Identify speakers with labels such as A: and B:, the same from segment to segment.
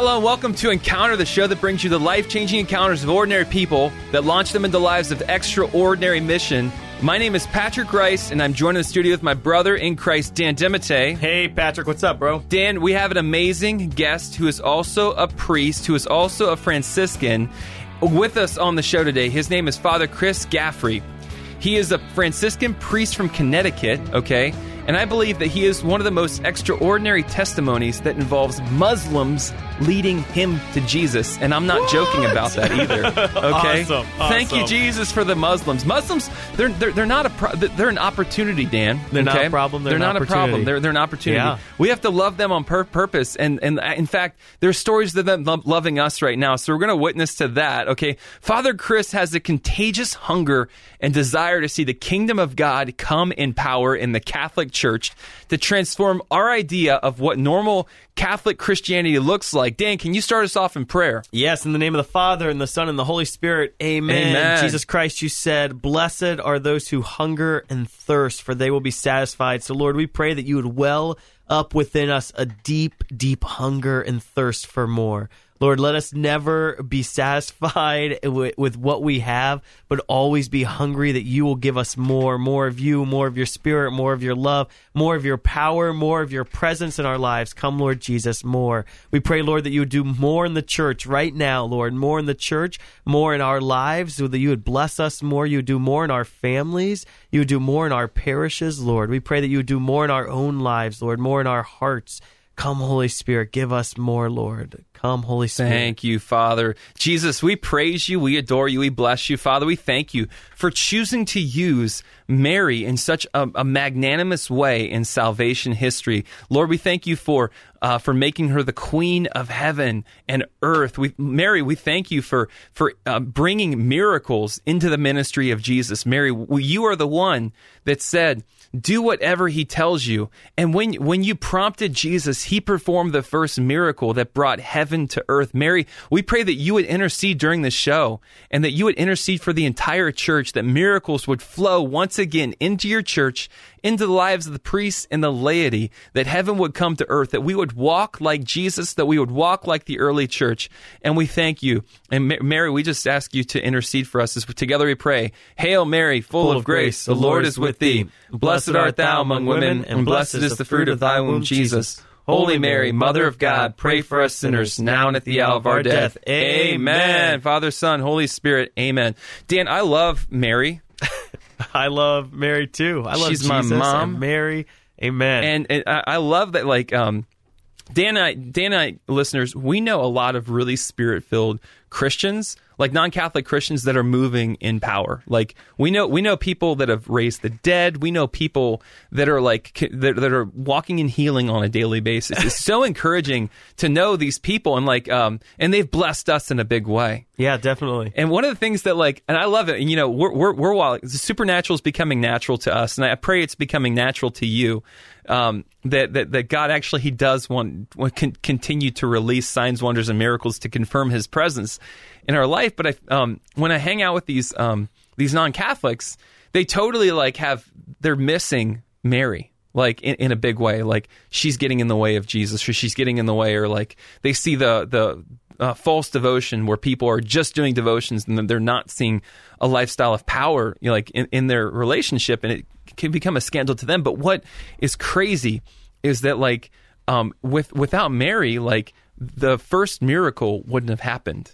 A: Hello and welcome to Encounter, the show that brings you the life-changing encounters of ordinary people that launch them into lives of extraordinary mission. My name is Patrick Rice, and I'm joined in the studio with my brother in Christ, Dan Dimite.
B: Hey, Patrick, what's up, bro?
A: Dan, we have an amazing guest who is also a priest, who is also a Franciscan, with us on the show today. His name is Father Chris Gaffrey. He is a Franciscan priest from Connecticut, okay? And I believe that he is one of the most extraordinary testimonies that involves Muslims leading him to Jesus. And I'm not joking about that either. Okay?
B: Awesome.
A: Thank you, Jesus, for the Muslims. Muslims, they're not they're an opportunity, Dan.
B: They're not a problem.
A: They're not a problem. They're an opportunity.
B: Yeah.
A: We have to love them on purpose. And in fact, there's stories of them loving us right now. So we're going to witness to that. Okay? Father Chris has a contagious hunger and desire to see the kingdom of God come in power in the Catholic Church to transform our idea of what normal Catholic Christianity looks like. Dan, can you start us off in prayer?
B: Yes, in the name of the Father, and the Son, and the Holy Spirit. Amen.
A: Amen.
B: Jesus Christ, you said, blessed are those who hunger and thirst, for they will be satisfied. So, Lord, we pray that you would well up within us a deep, deep hunger and thirst for more. Lord, let us never be satisfied with what we have, but always be hungry that you will give us more of you, more of your spirit, more of your love, more of your power, more of your presence in our lives. Come, Lord Jesus, more. We pray, Lord, that you would do more in the church right now, Lord, more in the church, more in our lives, so that you would bless us more. You would do more in our families. You would do more in our parishes, Lord. We pray that you would do more in our own lives, Lord, more in our hearts. Come, Holy Spirit, give us more, Lord. Come, Holy Spirit.
A: Thank you, Father. Jesus, we praise you, we adore you, we bless you. Father, we thank you for choosing to use Mary in such a magnanimous way in salvation history. Lord, we thank you for making her the queen of heaven and earth. Mary, we thank you for bringing miracles into the ministry of Jesus. Mary, you are the one that said, do whatever he tells you. And when you prompted Jesus, he performed the first miracle that brought heaven to earth. Mary, we pray that you would intercede during the show and that you would intercede for the entire church, that miracles would flow once again into your church, into the lives of the priests and the laity, that heaven would come to earth, that we would walk like Jesus, that we would walk like the early church. And we thank you. And Mary, we just ask you to intercede for us as together we pray. Hail Mary, full of grace, the Lord is with thee. Blessed art thou among women, and blessed is the fruit of thy womb, Jesus. Holy Mary, Mother of God, pray for us sinners, now and at the hour of our death. Amen. Father, Son, Holy Spirit, amen. Dan, I love Mary.
B: I love Mary, too. I love
A: She's
B: Jesus
A: my mom.
B: and Mary. Amen.
A: And I love that, like, Dan and I, listeners, we know a lot of really spirit-filled Christians, like non-Catholic Christians that are moving in power. Like we know people that have raised the dead. We know people that are that are walking in healing on a daily basis. It's so encouraging to know these people and they've blessed us in a big way.
B: Yeah, definitely.
A: And one of the things that and I love it. And, we're the supernatural is becoming natural to us, and I pray it's becoming natural to you. That God actually He does continue to release signs, wonders, and miracles to confirm His presence in our life. But when I hang out with these non-Catholics, they totally they're missing Mary. In a big way, like she's getting in the way of Jesus, or she's getting in the way, or they see the false devotion where people are just doing devotions and they're not seeing a lifestyle of power, in their relationship, and it can become a scandal to them. But what is crazy is that without Mary, the first miracle wouldn't have happened.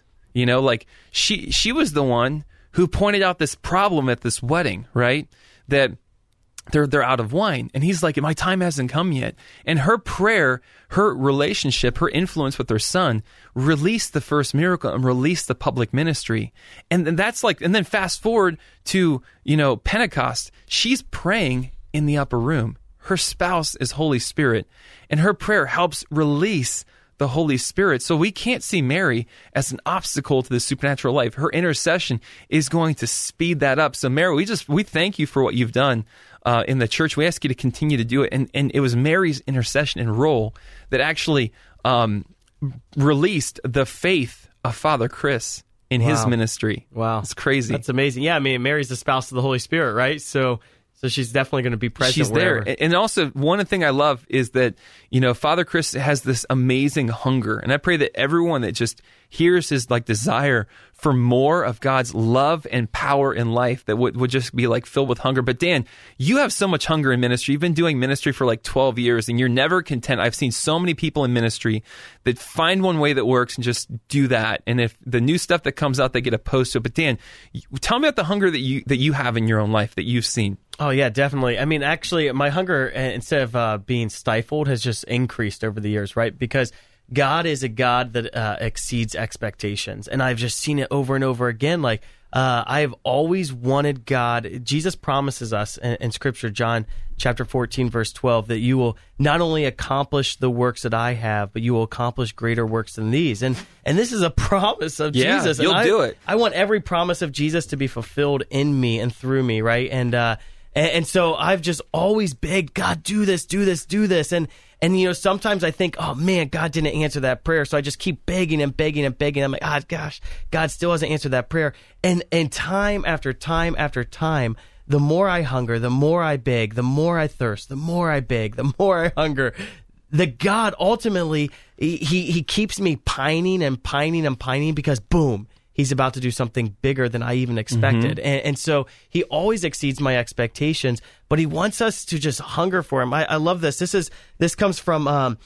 A: She was the one who pointed out this problem at this wedding, right? That they're out of wine. And he's like, my time hasn't come yet. And her prayer, her relationship, her influence with her son released the first miracle and released the public ministry. And that's and then fast forward to, Pentecost. She's praying in the upper room. Her spouse is Holy Spirit, and her prayer helps release the Holy Spirit. So we can't see Mary as an obstacle to the supernatural life. Her intercession is going to speed that up. So Mary, we thank you for what you've done in the church. We ask you to continue to do it. And it was Mary's intercession and role that actually released the faith of Father Chris in his ministry.
B: Wow.
A: It's crazy.
B: That's amazing. Yeah, Mary's the spouse of the Holy Spirit, right? So So she's definitely going to be present.
A: She's
B: wherever.
A: there. And also, one thing I love is that, Father Chris has this amazing hunger. And I pray that everyone that just hears his desire for more of God's love and power in life, that would just be filled with hunger. But Dan, you have so much hunger in ministry. You've been doing ministry for 12 years and you're never content. I've seen so many people in ministry that find one way that works and just do that. And if the new stuff that comes out, they get opposed to it. But Dan, tell me about the hunger that you have in your own life that you've seen.
B: Oh, yeah, definitely. I mean, actually, my hunger, instead of being stifled, has just increased over the years, right? Because God is a God that exceeds expectations. And I've just seen it over and over again. I've always wanted God. Jesus promises us in Scripture, John chapter 14, verse 12, that you will not only accomplish the works that I have, but you will accomplish greater works than these. And this is a promise of Jesus.
A: You'll do it.
B: I want every promise of Jesus to be fulfilled in me and through me, right? And so I've just always begged, God, do this, do this, do this. And sometimes I think, oh man, God didn't answer that prayer. So I just keep begging and begging and begging. I'm like, gosh, God still hasn't answered that prayer. And time after time after time, the more I hunger, the more I beg, the more I thirst, the more I beg, the more I hunger. The God ultimately, he keeps me pining and pining and pining because boom, He's about to do something bigger than I even expected. Mm-hmm. And so he always exceeds my expectations, but he wants us to just hunger for him. I love this. This comes from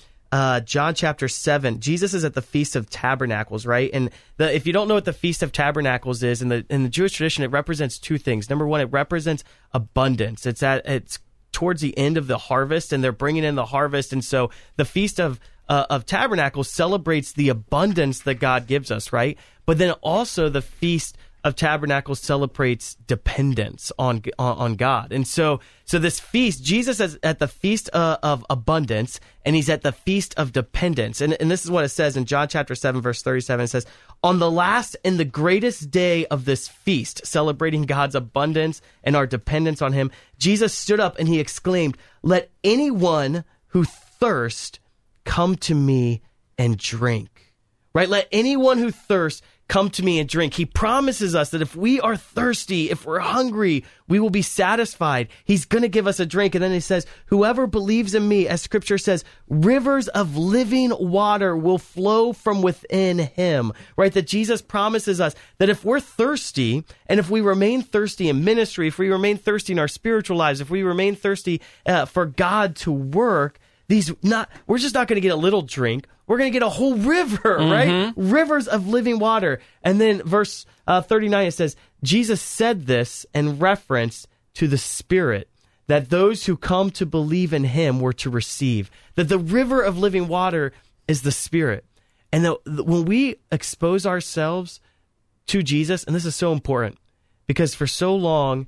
B: John chapter 7. Jesus is at the Feast of Tabernacles, right? And if you don't know what the Feast of Tabernacles is, in the Jewish tradition, it represents two things. Number one, it represents abundance. It's towards the end of the harvest, and they're bringing in the harvest. And so the Feast of Tabernacles celebrates the abundance that God gives us, right? But then also the Feast of Tabernacles celebrates dependence on God. And so this feast, Jesus is at the Feast of Abundance, and he's at the Feast of Dependence. And this is what it says in John chapter 7, verse 37. It says, on the last and the greatest day of this feast, celebrating God's abundance and our dependence on him, Jesus stood up and he exclaimed, let anyone who thirst come to me and drink. Right? Let anyone who thirsts come to me and drink. He promises us that if we are thirsty, if we're hungry, we will be satisfied. He's going to give us a drink. And then he says, whoever believes in me, as scripture says, rivers of living water will flow from within him, right? That Jesus promises us that if we're thirsty, and if we remain thirsty in ministry, if we remain thirsty in our spiritual lives, if we remain thirsty for God to work, we're just not going to get a little drink. We're going to get a whole river, right? Rivers of living water. And then verse 39, it says, Jesus said this in reference to the Spirit, that those who come to believe in him were to receive. That the river of living water is the Spirit. And when we expose ourselves to Jesus, and this is so important, because for so long,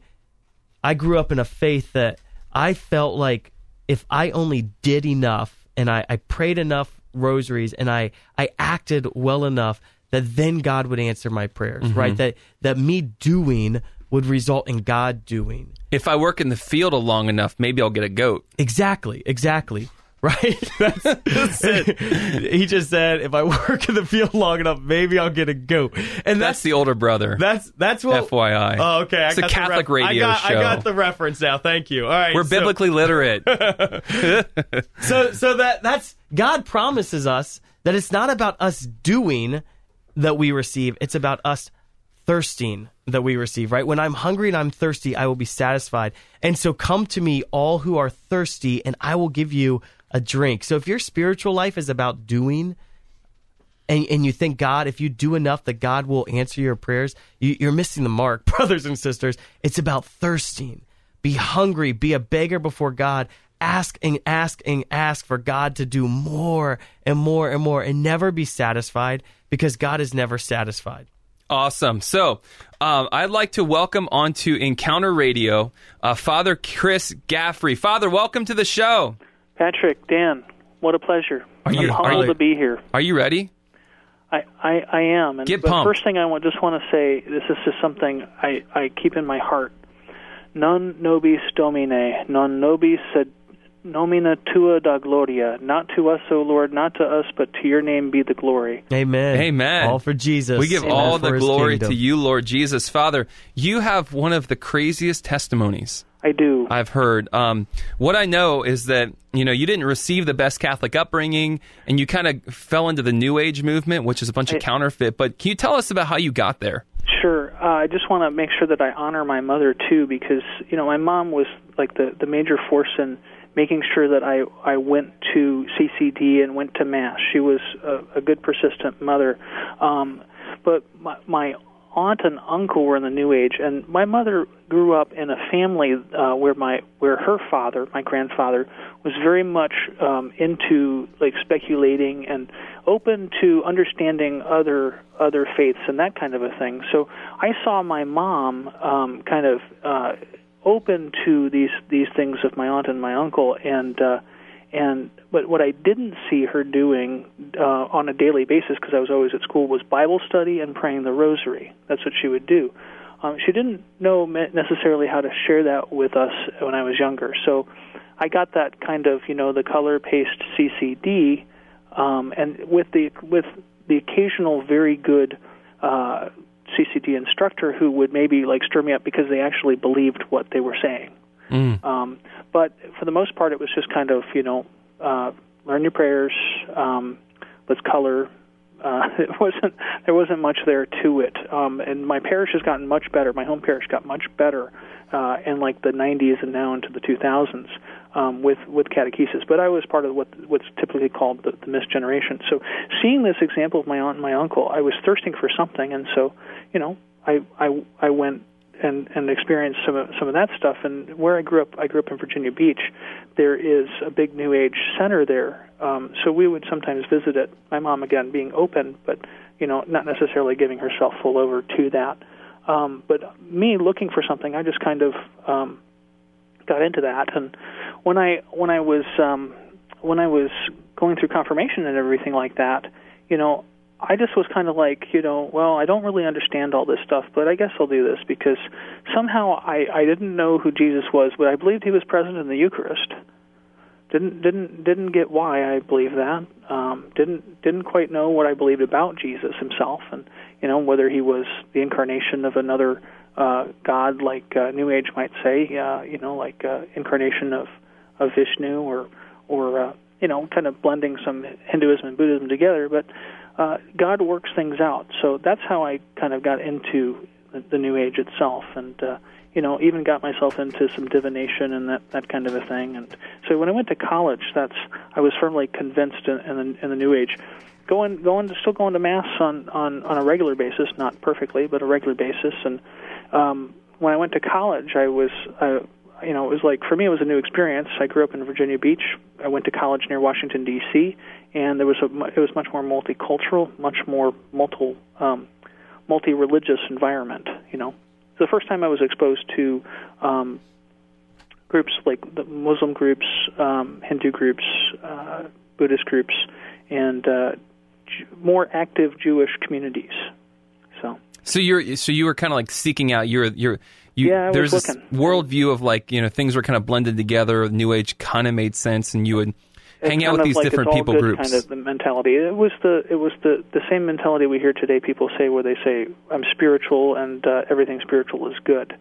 B: I grew up in a faith that I felt like if I only did enough and I prayed enough rosaries and I acted well enough, that then God would answer my prayers, right? That me doing would result in God doing.
A: If I work in the field long enough, maybe I'll get a goat.
B: Exactly. Right? That's it. He just said, if I work in the field long enough, maybe I'll get a goat. And
A: that's the older brother.
B: That's what.
A: FYI.
B: Oh, okay.
A: It's a Catholic radio show.
B: I got the reference now. Thank you. All right.
A: We're biblically literate.
B: So that's God promises us that it's not about us doing that we receive. It's about us thirsting that we receive, right? When I'm hungry and I'm thirsty, I will be satisfied. And so come to me, all who are thirsty, and I will give you a drink. So if your spiritual life is about doing, and you think God, if you do enough that God will answer your prayers, you're missing the mark, brothers and sisters. It's about thirsting. Be hungry. Be a beggar before God. Ask and ask and ask for God to do more and more and more, and never be satisfied, because God is never satisfied.
A: Awesome. So I'd like to welcome onto Encounter Radio Father Chris Gaffrey. Father, welcome to the show.
C: Patrick, Dan, what a pleasure. I'm humbled to be here.
A: Are you ready?
C: I am.
A: Get pumped.
C: First thing I just want to say, this is just something I keep in my heart. Non nobis Domine, non nobis sed nomina tua da gloria. Not to us, O Lord, not to us, but to your name be the glory.
B: Amen.
A: Amen.
B: All for Jesus.
A: We give
C: Amen.
A: all
B: for
A: the
B: his
A: glory
B: kingdom.
A: to you, Lord Jesus. Father, you have one of the craziest testimonies
C: I do.
A: I've heard. What I know is that, you didn't receive the best Catholic upbringing, and you kind of fell into the New Age movement, which is a bunch of counterfeit. But can you tell us about how you got there?
C: Sure. I just want to make sure that I honor my mother, too, because, my mom was like the major force in making sure that I went to CCD and went to Mass. She was a good, persistent mother. But my aunt and uncle were in the New Age, and my mother grew up in a family where her father, my grandfather, was very much into like speculating and open to understanding other faiths and that kind of a thing. So I saw my mom kind of open to these things of my aunt and my uncle, but what I didn't see her doing on a daily basis, because I was always at school, was Bible study and praying the rosary. That's what she would do. She didn't know necessarily how to share that with us when I was younger. So I got that kind of, the color paste CCD, and with the occasional very good CCD instructor who would maybe like stir me up because they actually believed what they were saying. But for the most part, it was just kind of, learn your prayers, let's color. There wasn't much there to it. And my parish has gotten much better. My home parish got much better in like the 90s and now into the 2000s with catechesis. But I was part of what's typically called the missed generation. So seeing this example of my aunt and my uncle, I was thirsting for something, and so I went and experienced some of that stuff. And where I grew up in Virginia Beach. There is a big New Age center there, so we would sometimes visit it. My mom, again, being open, but not necessarily giving herself full over to that. But me looking for something, I just kind of got into that. And when I was going through confirmation and everything like that, I just was kind of like, well, I don't really understand all this stuff, but I guess I'll do this because somehow I didn't know who Jesus was, but I believed he was present in the Eucharist. Didn't get why I believed that. Didn't quite know what I believed about Jesus himself, and whether he was the incarnation of another God, like New Age might say, like incarnation of Vishnu, or kind of blending some Hinduism and Buddhism together, but. God works things out, so that's how I kind of got into the New Age itself, and even got myself into some divination and that kind of a thing. And so when I went to college, I was firmly convinced in the New Age. Still going to Mass on a regular basis, not perfectly, but a regular basis. And when I went to college, it was like, for me, it was a new experience. I grew up in Virginia Beach. I went to college near Washington, D.C., and it was much more multicultural, much more multi-religious environment. It's the first time I was exposed to groups like the Muslim groups, Hindu groups, Buddhist groups, and more active Jewish communities.
A: So you were kind of like seeking out
C: there's
A: this worldview of like, things were kind of blended together. New Age kind of made sense, and you would hang out with these different people groups.
C: Kind of the mentality. It was the same mentality we hear today. People say where they say, "I'm spiritual, and everything spiritual is good."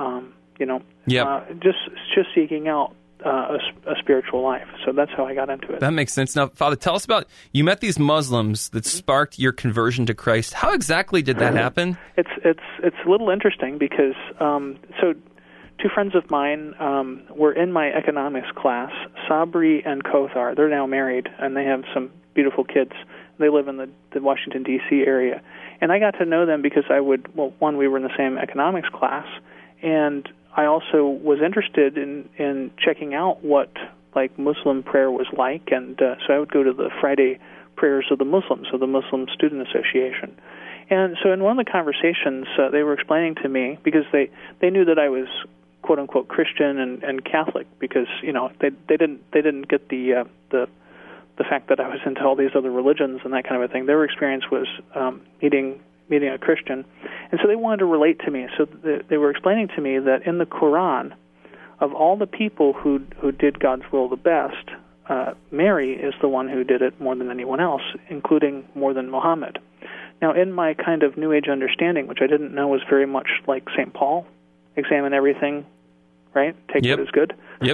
C: Just seeking out a spiritual life. So that's how I got into it.
A: That makes sense. Now, Father, tell us about, you met these Muslims that sparked your conversion to Christ. How exactly did that happen?
C: It's a little interesting because so two friends of mine were in my economics class, Sabri and Kothar. They're now married, and they have some beautiful kids. They live in the Washington, D.C. area. And I got to know them because one, we were in the same economics class, and I also was interested in checking out what like Muslim prayer was like, and so I would go to the Friday prayers of the Muslims, of the Muslim Student Association. And so in one of the conversations, they were explaining to me, because they knew that I was quote unquote Christian and Catholic, because they didn't get the fact that I was into all these other religions and that kind of a thing. Their experience was meeting a Christian, and so they wanted to relate to me. So they were explaining to me that in the Quran, of all the people who did God's will the best, Mary is the one who did it more than anyone else, including more than Muhammad. Now, in my kind of New Age understanding, which I didn't know was very much like St. Paul, examine everything, right? Take what is good.
A: Yep.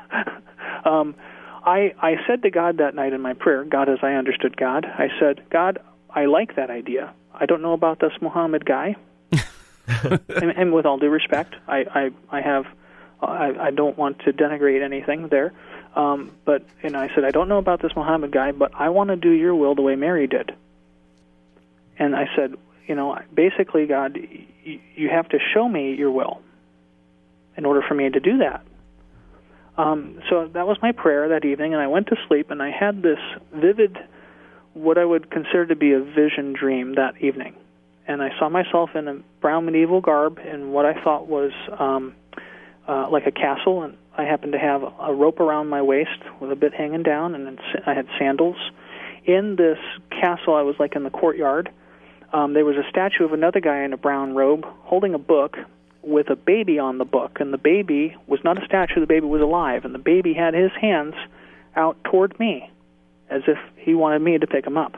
C: I said to God that night in my prayer, God as I understood God, I said, God, I like that idea. I don't know about this Muhammad guy. and with all due respect, I don't want to denigrate anything there. But I said, I don't know about this Muhammad guy, but I want to do your will the way Mary did. And I said, basically, God, you have to show me your will in order for me to do that. So that was my prayer that evening, and I went to sleep, and I had this vivid, what I would consider to be a vision dream that evening. And I saw myself in a brown medieval garb in what I thought was like a castle, and I happened to have a rope around my waist with a bit hanging down, and I had sandals. In this castle, I was like in the courtyard. There was a statue of another guy in a brown robe holding a book with a baby on the book, and the baby was not a statue, the baby was alive, and the baby had his hands out toward me as if he wanted me to pick him up.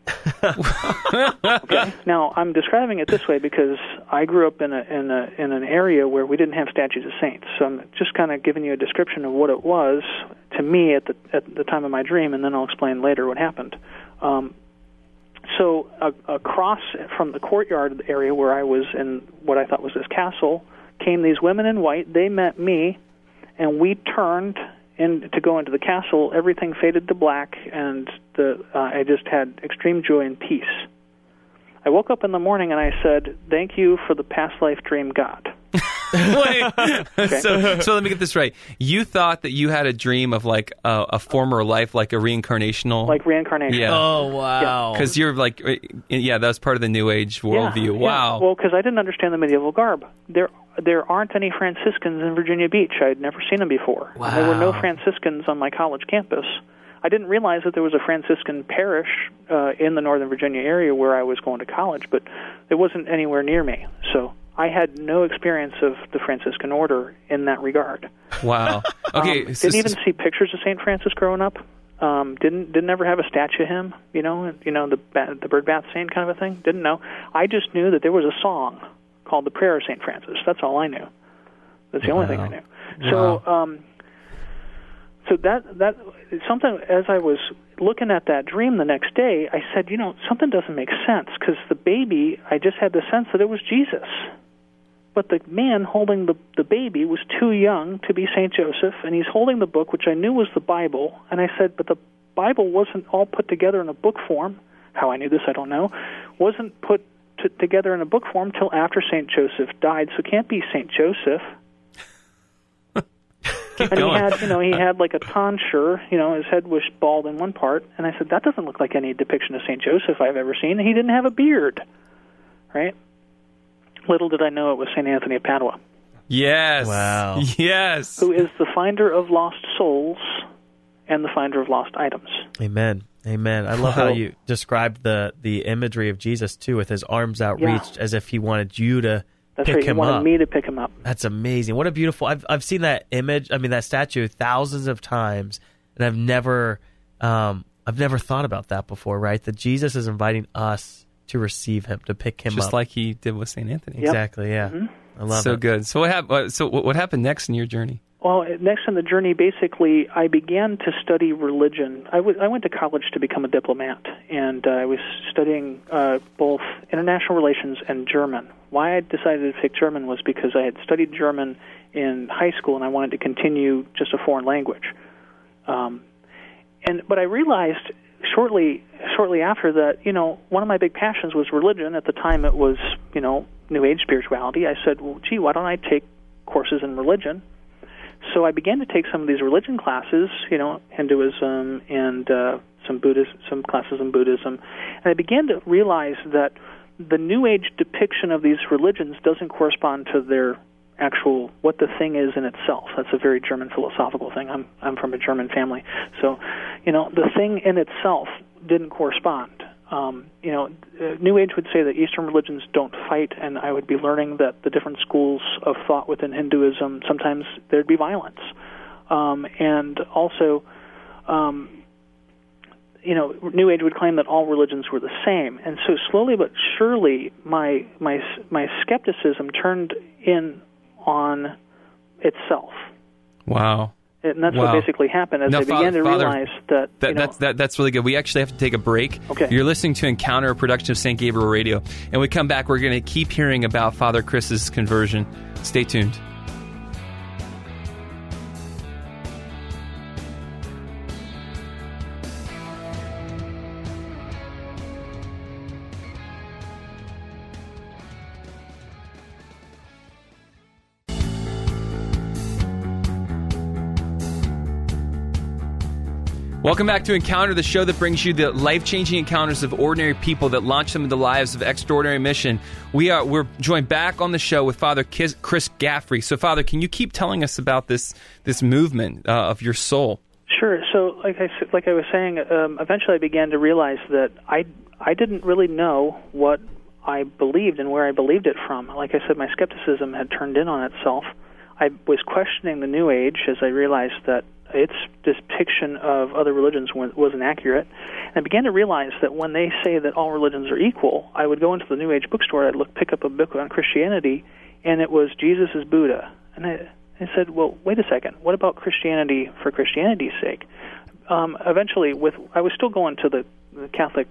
C: Okay. Now, I'm describing it this way because I grew up in an area where we didn't have statues of saints, so I'm just kind of giving you a description of what it was to me at the time of my dream, and then I'll explain later what happened. So across from the courtyard area where I was in what I thought was this castle came these women in white. They met me, and we turned in to go into the castle. Everything faded to black, and I just had extreme joy and peace. I woke up in the morning and I said, "Thank you for the past life dream, God."
A: Wait.
C: Okay.
A: So let me get this right. You thought that you had a dream of like a former life, like a reincarnational,
C: like reincarnation.
A: Yeah.
B: Oh, wow.
A: Because you're like, yeah, that's part of the New Age worldview.
C: Yeah.
A: Wow.
C: Well, because I didn't understand the medieval garb. There aren't any Franciscans in Virginia Beach. I had never seen them before.
B: Wow.
C: There were no Franciscans on my college campus. I didn't realize that there was a Franciscan parish in the Northern Virginia area where I was going to college, but it wasn't anywhere near me. So I had no experience of the Franciscan order in that regard.
A: Wow. Okay.
C: Didn't even see pictures of St. Francis growing up. Didn't ever have a statue of him. The bird bath saint kind of a thing. Didn't know. I just knew that there was a song called the Prayer of St. Francis. That's all I knew. That's the only thing I knew.
A: Wow.
C: So that something, as I was looking at that dream the next day, I said, something doesn't make sense, because the baby, I just had the sense that it was Jesus. But the man holding the baby was too young to be St. Joseph, and he's holding the book, which I knew was the Bible. And I said, but the Bible wasn't all put together in a book form. How I knew this, I don't know. Wasn't put together in a book form till after St. Joseph died, so it can't be St. Joseph.
A: Keep
C: and
A: going.
C: he had like a tonsure, his head was bald in one part, and I said, that doesn't look like any depiction of St. Joseph I've ever seen. He didn't have a beard, right? Little did I know it was St. Anthony of Padua.
A: Yes.
B: Wow.
A: Yes.
C: Who is the finder of lost souls and the finder of lost items.
B: Amen. Amen. I love how you described the imagery of Jesus, too, with his arms outreached as if he wanted you to
C: That's
B: pick
C: right. He
B: him
C: wanted
B: up.
C: me to pick him up.
B: That's amazing. What a beautiful... I've seen that image, that statue thousands of times, and I've never thought about that before, right? That Jesus is inviting us to receive him, to pick him up.
A: Just like he did with St. Anthony.
C: Yep.
B: Exactly, yeah.
C: Mm-hmm.
B: I love
A: So
B: it.
A: good. So what happened next in your journey?
C: Well, next in the journey, basically, I began to study religion. I went to college to become a diplomat, and I was studying both international relations and German. Why I decided to pick German was because I had studied German in high school, and I wanted to continue just a foreign language. But I realized shortly after that, one of my big passions was religion. At the time, it was, New Age spirituality. I said, well, gee, why don't I take courses in religion? So I began to take some of these religion classes, Hinduism and some classes in Buddhism, and I began to realize that the New Age depiction of these religions doesn't correspond to their actual what the thing is in itself. That's a very German philosophical thing. I'm from a German family, so the thing in itself didn't correspond. New Age would say that Eastern religions don't fight, and I would be learning that the different schools of thought within Hinduism, sometimes there'd be violence. And also, New Age would claim that all religions were the same. And so slowly but surely, my skepticism turned in on itself.
A: Wow.
C: And that's what basically happened as I began to realize that...
A: That's really good. We actually have to take a break.
C: Okay.
A: You're listening to Encounter, a production of St. Gabriel Radio. And when we come back, we're going to keep hearing about Father Chris's conversion. Stay tuned. Welcome back to Encounter, the show that brings you the life-changing encounters of ordinary people that launch them into lives of extraordinary mission. We're joined back on the show with Father Chris Gaffrey. So, Father, can you keep telling us about this movement of your soul?
C: Sure. So, like I was saying, eventually I began to realize that I didn't really know what I believed and where I believed it from. Like I said, my skepticism had turned in on itself. I was questioning the New Age as I realized that its depiction of other religions wasn't accurate. And I began to realize that when they say that all religions are equal, I would go into the New Age bookstore, I'd pick up a book on Christianity, and it was Jesus is Buddha. And I said, well, wait a second, what about Christianity for Christianity's sake? Eventually, I was still going to the Catholic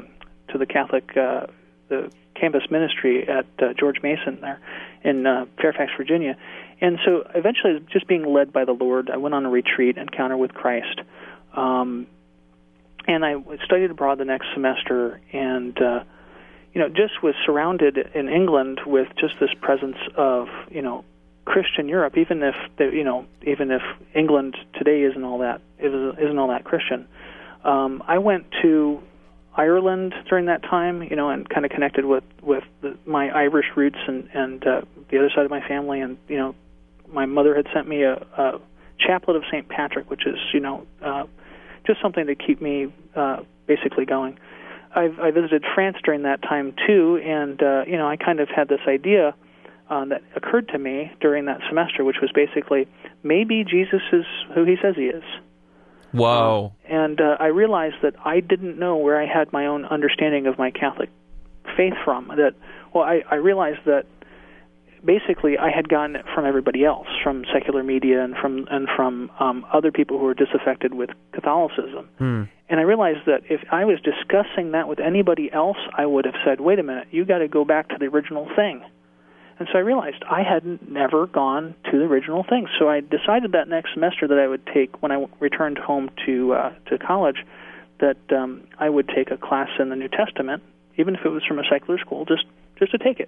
C: the campus ministry at George Mason there in Fairfax, Virginia. And so eventually, just being led by the Lord, I went on a retreat, Encounter with Christ. And I studied abroad the next semester and, just was surrounded in England with just this presence of, Christian Europe, even if England today isn't all that Christian. I went to Ireland during that time, and kind of connected with my Irish roots and the other side of my family, and my mother had sent me a chaplet of St. Patrick, which is just something to keep me basically going. I visited France during that time too, and I kind of had this idea that occurred to me during that semester, which was basically maybe Jesus is who he says he is.
A: Wow.
C: And I realized that I didn't know where I had my own understanding of my Catholic faith from. I realized that basically I had gotten it from everybody else, from secular media and from other people who were disaffected with Catholicism. And I realized that if I was discussing that with anybody else, I would have said, wait a minute, you got to go back to the original thing. And so I realized I had never gone to the original thing. So I decided that next semester that I would take, when I returned home to college, that I would take a class in the New Testament, even if it was from a secular school, just to take it.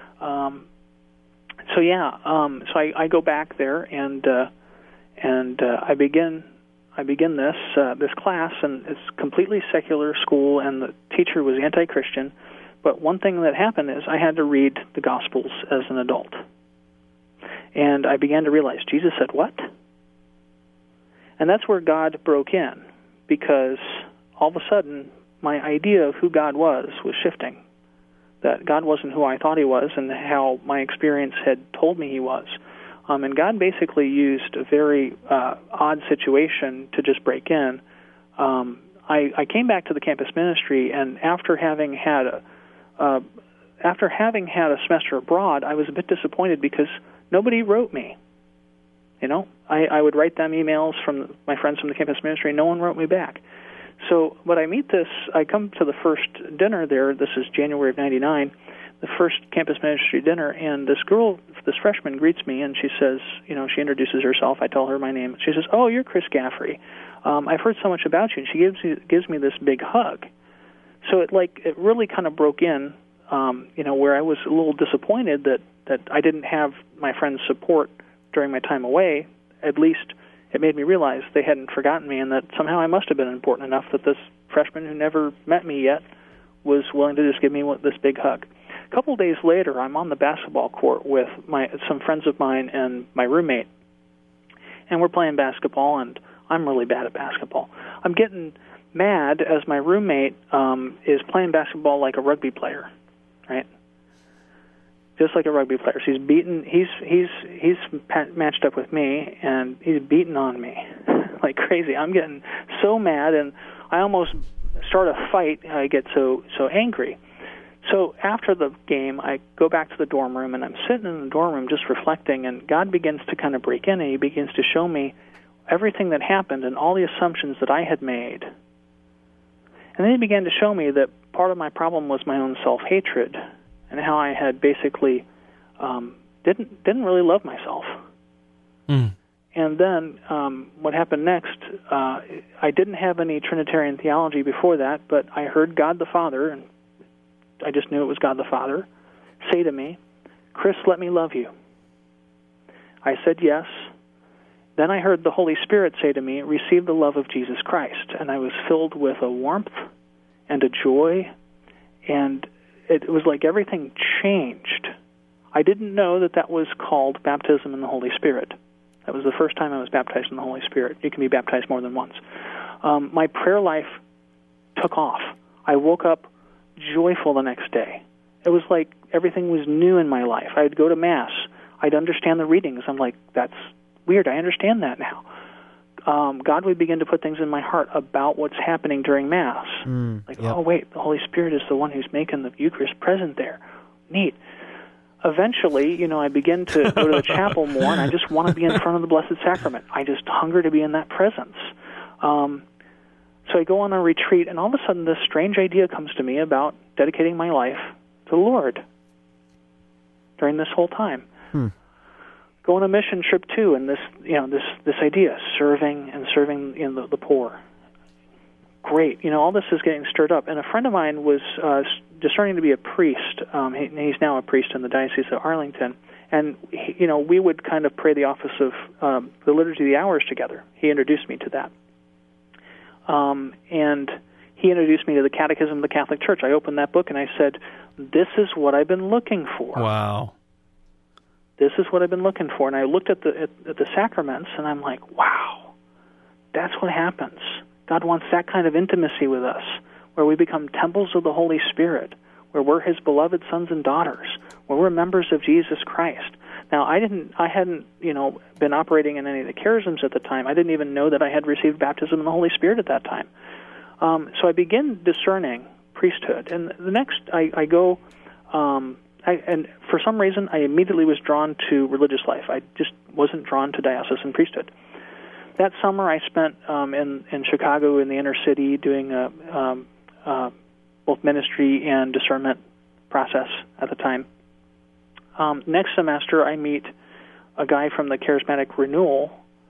C: So I go back there and I begin this class, and it's completely secular school, and the teacher was anti-Christian. But one thing that happened is I had to read the Gospels as an adult. And I began to realize, Jesus said what? And that's where God broke in, because all of a sudden my idea of who God was shifting. That God wasn't who I thought he was and how my experience had told me he was. And God basically used a very odd situation to just break in. I came back to the campus ministry, and after having had a semester abroad, I was a bit disappointed because nobody wrote me. I would write them emails from my friends from the campus ministry, and no one wrote me back. So, but I come to the first dinner there, this is January of 99, the first campus ministry dinner, and this freshman greets me, and she says, she introduces herself, I tell her my name, she says, oh, you're Chris Gaffrey. I've heard so much about you, and she gives me this big hug. So it really kind of broke in, where I was a little disappointed that I didn't have my friends' support during my time away. At least it made me realize they hadn't forgotten me, and that somehow I must have been important enough that this freshman who never met me yet was willing to just give me this big hug. A couple of days later, I'm on the basketball court with some friends of mine and my roommate, and we're playing basketball, and I'm really bad at basketball. I'm getting Mad, as my roommate, is playing basketball like a rugby player, right? Just like a rugby player. So he's beaten. He's matched up with me, and he's beating on me like crazy. I'm getting so mad, and I almost start a fight. I get so angry. So after the game, I go back to the dorm room, and I'm sitting in the dorm room just reflecting, and God begins to kind of break in, and He begins to show me everything that happened and all the assumptions that I had made. And then He began to show me that part of my problem was my own self-hatred, and how I had basically didn't really love myself. And then what happened next, I didn't have any Trinitarian theology before that, but I heard God the Father, and I just knew it was God the Father, say to me, "Chris, let me love you." I said yes. Then I heard the Holy Spirit say to me, "Receive the love of Jesus Christ." And I was filled with a warmth and a joy, and it was like everything changed. I didn't know that was called baptism in the Holy Spirit. That was the first time I was baptized in the Holy Spirit. You can be baptized more than once. My prayer life took off. I woke up joyful the next day. It was like everything was new in my life. I'd go to Mass. I'd understand the readings. I'm like, that's weird. I understand that now. God would begin to put things in my heart about what's happening during Mass. Oh, wait, the Holy Spirit is the one who's making the Eucharist present there. Neat. Eventually, I begin to go to the chapel more, and I just want to be in front of the Blessed Sacrament. I just hunger to be in that presence. So I go on a retreat, and all of a sudden this strange idea comes to me about dedicating my life to the Lord during this whole time. Go on a mission trip too, and this idea, serving the poor. Great, all this is getting stirred up. And a friend of mine was discerning to be a priest. He's now a priest in the Diocese of Arlington, and we would kind of pray the office of the Liturgy of the Hours together. He introduced me to that, and he introduced me to the Catechism of the Catholic Church. I opened that book and I said, "This is what I've been looking for."
A: Wow.
C: This is what I've been looking for. And I looked at the sacraments, and I'm like, wow, that's what happens. God wants that kind of intimacy with us, where we become temples of the Holy Spirit, where we're His beloved sons and daughters, where we're members of Jesus Christ. Now, I hadn't, been operating in any of the charisms at the time. I didn't even know that I had received baptism in the Holy Spirit at that time. So I begin discerning priesthood. And the next, I go... and for some reason, I immediately was drawn to religious life. I just wasn't drawn to diocesan priesthood. That summer, I spent in Chicago in the inner city doing both ministry and discernment process at the time. Next semester, I meet a guy from the Charismatic Renewal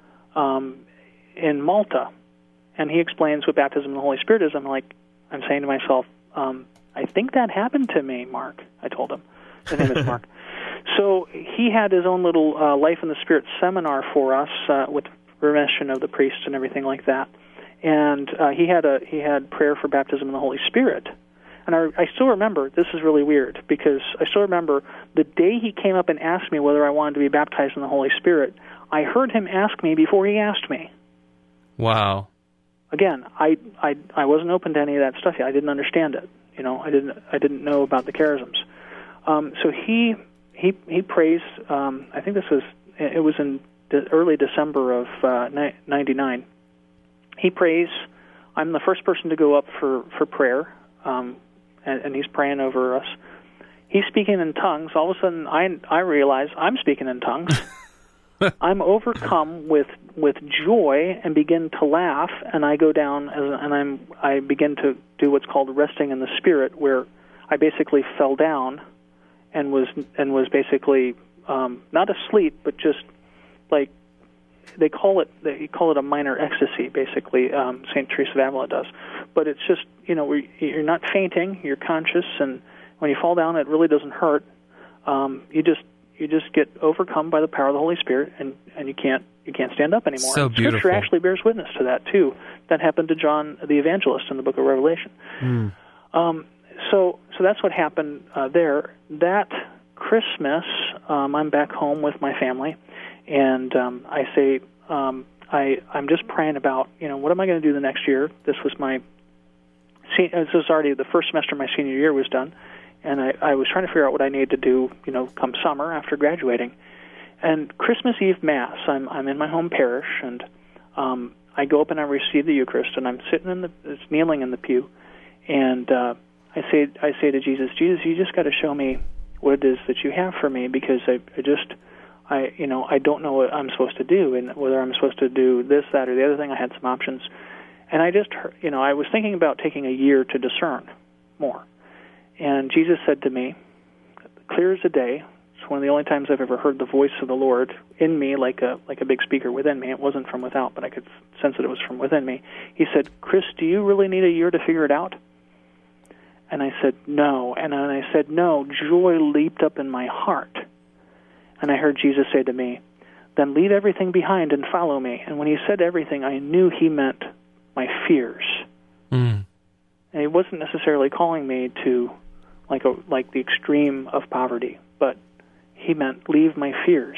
C: in Malta, and he explains what baptism in the Holy Spirit is. I'm saying to myself, I think that happened to me, Mark. I told him. His name is Mark. So he had his own little Life in the Spirit seminar for us with remission of the priests and everything like that. And he had prayer for baptism in the Holy Spirit. And I still remember, this is really weird, because I still remember the day he came up and asked me whether I wanted to be baptized in the Holy Spirit, I heard him ask me before he asked me.
A: Wow.
C: Again, I wasn't open to any of that stuff yet. I didn't understand it. I didn't know about the charisms. So he prays. I think it was in early December of 99. He prays. I'm the first person to go up for prayer, and he's praying over us. He's speaking in tongues. All of a sudden, I realize I'm speaking in tongues. I'm overcome with joy and begin to laugh, and I go down I begin to do what's called resting in the Spirit, where I basically fell down and was basically not asleep, but just like they call it a minor ecstasy, basically. St. Teresa of Avila does, but it's just you're not fainting, you're conscious, and when you fall down, it really doesn't hurt. You just get overcome by the power of the Holy Spirit, and you can't stand up anymore.
A: So beautiful.
C: Scripture actually bears witness to that too. That happened to John the Evangelist in the Book of Revelation. So that's what happened there. That Christmas, I'm back home with my family, and I say I'm just praying about, what am I going to do the next year? This was already the first semester of my senior year was done, and I was trying to figure out what I needed to do, come summer after graduating. And Christmas Eve Mass, I'm in my home parish, and I go up and I receive the Eucharist, and I'm kneeling in the pew, and I say to Jesus, you just got to show me what it is that you have for me, because I don't know what I'm supposed to do, and whether I'm supposed to do this, that, or the other thing. I had some options, and I just, I was thinking about taking a year to discern more. And Jesus said to me, clear as a day. It's one of the only times I've ever heard the voice of the Lord in me, like a big speaker within me. It wasn't from without, but I could sense that it was from within me. He said, Chris, do you really need a year to figure it out? And I said, no. And when I said no, joy leaped up in my heart. And I heard Jesus say to me, then leave everything behind and follow me. And when he said everything, I knew he meant my fears. And he wasn't necessarily calling me to like the extreme of poverty, but he meant leave my fears.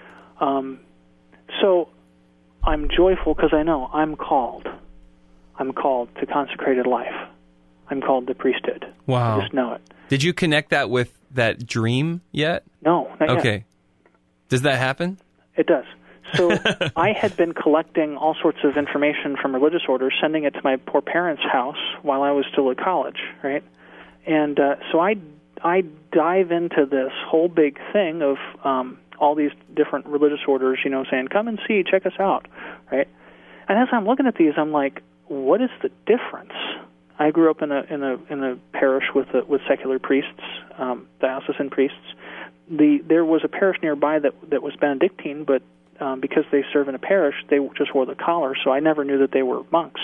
C: So I'm joyful because I know I'm called. I'm called to consecrated life. I'm called to priesthood.
A: Wow.
C: I just know it.
A: Did you connect that with that dream yet?
C: No, not yet.
A: Okay. Does that happen?
C: It does. So I had been collecting all sorts of information from religious orders, sending it to my poor parents' house while I was still at college, right? And so I dive into this whole big thing of all these different religious orders, saying, come and see, check us out, right? And as I'm looking at these, I'm like, what is the difference? I grew up in a parish with secular priests, diocesan priests. There was a parish nearby that was Benedictine, but because they serve in a parish, they just wore the collar, so I never knew that they were monks.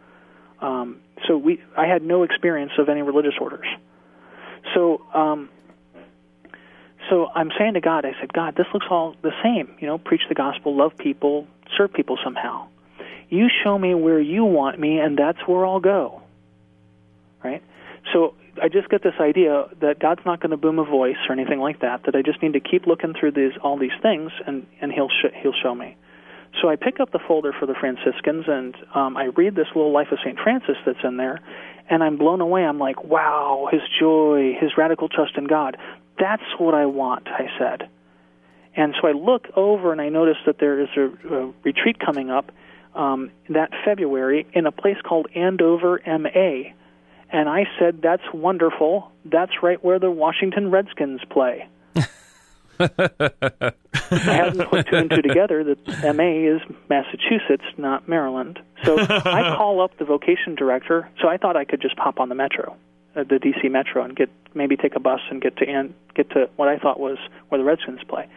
C: So I had no experience of any religious orders. So I'm saying to God, I said, God, this looks all the same. Preach the gospel, love people, serve people somehow. You show me where you want me, and that's where I'll go. Right? So I just get this idea that God's not going to boom a voice or anything like that, that I just need to keep looking through all these things, and he'll show me. So I pick up the folder for the Franciscans, and I read this little Life of St. Francis that's in there, and I'm blown away. I'm like, wow, his joy, his radical trust in God. That's what I want, I said. And so I look over, and I notice that there is a retreat coming up that February in a place called Andover, MA. And I said, that's wonderful. That's right where the Washington Redskins play. I hadn't put two and two together that MA is Massachusetts, not Maryland. So I call up the vocation director. So I thought I could just pop on the metro, the DC Metro, and maybe take a bus and get to what I thought was where the Redskins play.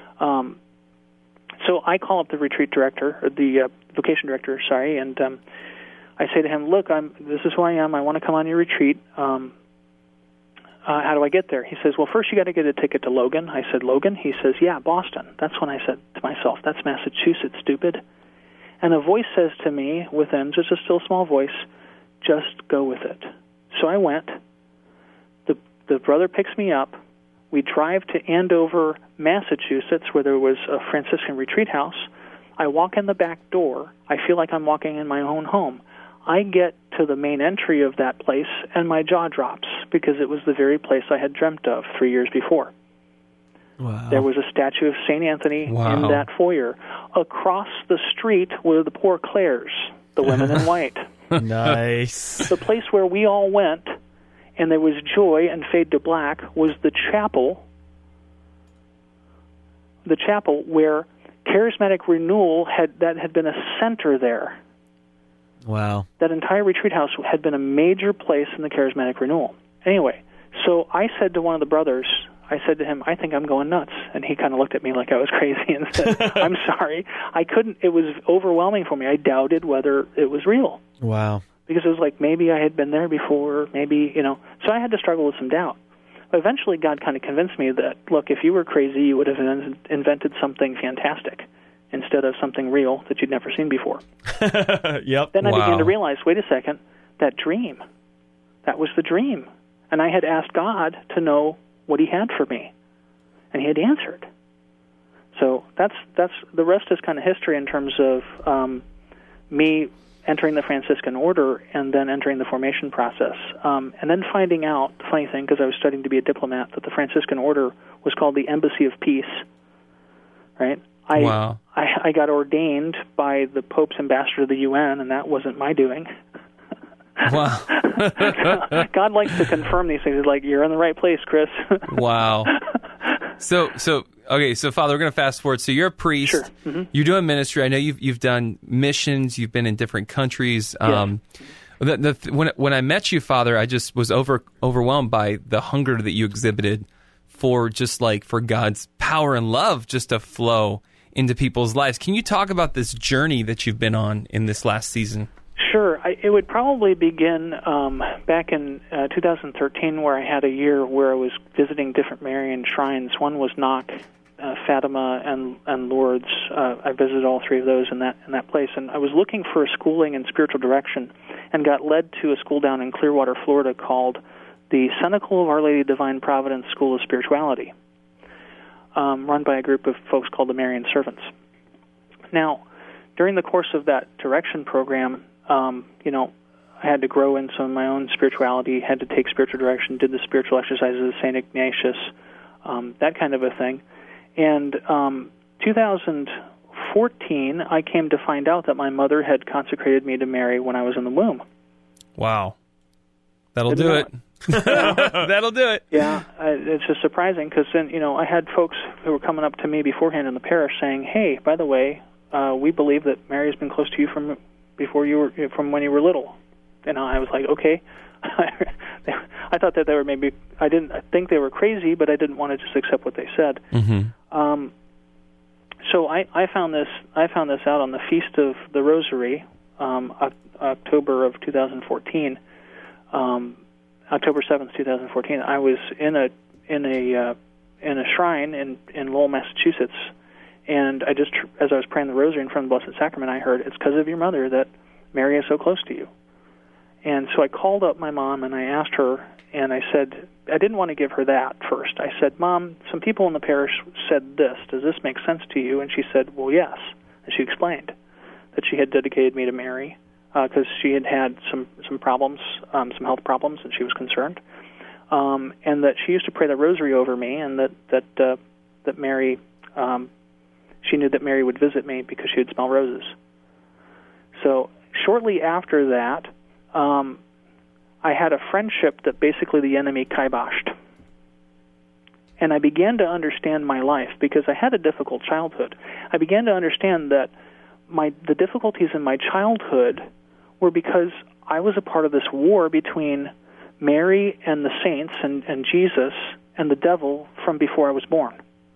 C: So I call up the retreat director, or the vocation director, and I say to him, look, this is who I am. I want to come on your retreat. How do I get there? He says, well, first you got to get a ticket to Logan. I said, Logan? He says, yeah, Boston. That's when I said to myself, that's Massachusetts, stupid. And a voice says to me within, just a still small voice, just go with it. So I went. The brother picks me up. We drive to Andover, Massachusetts, where there was a Franciscan retreat house. I walk in the back door. I feel like I'm walking in my own home. I get to the main entry of that place, and my jaw drops because it was the very place I had dreamt of 3 years before.
B: Wow.
C: There was a statue of St. Anthony in that foyer. Across the street were the Poor Clares, the women in white.
B: Nice.
C: The place where we all went, and there was joy and fade to black, was the chapel. The chapel where charismatic renewal had been a center there.
B: Wow.
C: That entire retreat house had been a major place in the charismatic renewal. Anyway, so I said to one of the brothers, I said to him, I think I'm going nuts. And he kind of looked at me like I was crazy and said, I'm sorry. I couldn't, it was overwhelming for me. I doubted whether it was real.
B: Wow.
C: Because it was like maybe I had been there before, maybe, So I had to struggle with some doubt. But eventually God kind of convinced me that, look, if you were crazy, you would have invented something fantastic instead of something real that you'd never seen before.
B: Yep.
C: Then I began to realize, wait a second, that dream, that was the dream. And I had asked God to know what he had for me. And he had answered. So that's the rest is kind of history in terms of me entering the Franciscan order and then entering the formation process, and then finding out, the funny thing, because I was studying to be a diplomat, that the Franciscan order was called the Embassy of Peace. Right?
A: Wow.
C: I got ordained by the Pope's ambassador to the UN, and that wasn't my doing.
A: Wow.
C: God likes to confirm these things. He's like, you're in the right place, Chris.
A: Wow. So okay, so Father, we're going to fast forward. So you're a priest.
C: Sure. Mm-hmm.
A: You're doing ministry. I know you've done missions. You've been in different countries.
C: Yes.
A: When I met you, Father, I just was overwhelmed by the hunger that you exhibited for for God's power and love just to flow into people's lives. Can you talk about this journey that you've been on in this last season?
C: Sure. It would probably begin back in 2013, where I had a year where I was visiting different Marian shrines. One was Knock, Fatima, and Lourdes. I visited all three of those in that place, and I was looking for a schooling in spiritual direction, and got led to a school down in Clearwater, Florida, called the Cenacle of Our Lady Divine Providence School of Spirituality, run by a group of folks called the Marian Servants. Now, during the course of that direction program, I had to grow in some of my own spirituality, had to take spiritual direction, did the spiritual exercises of St. Ignatius, that kind of a thing. And 2014, I came to find out that my mother had consecrated me to Mary when I was in the womb.
A: Wow. That'll do it. That'll do it.
C: Yeah, it's just surprising because then, I had folks who were coming up to me beforehand in the parish saying, hey, by the way, we believe that Mary has been close to you from when you were little. And I was like, okay. I thought that they were I think they were crazy, but I didn't want to just accept what they said.
A: Mm-hmm.
C: So I found this out on the Feast of the Rosary, October of 2014. October 7th, 2014. I was in a shrine in Lowell, Massachusetts, and as I was praying the Rosary in front of the Blessed Sacrament, I heard, it's because of your mother that Mary is so close to you. And so I called up my mom and I asked her, and I said, I didn't want to give her that first. I said, Mom, some people in the parish said this. Does this make sense to you? And she said, well, yes. And she explained that she had dedicated me to Mary because she had some problems, some health problems, and she was concerned, and that she used to pray the Rosary over me, and that Mary, she knew that Mary would visit me because she would smell roses. So shortly after that, I had a friendship that basically the enemy kiboshed. And I began to understand my life because I had a difficult childhood. I began to understand that the difficulties in my childhood were because I was a part of this war between Mary and the saints and Jesus and the devil from before I was born.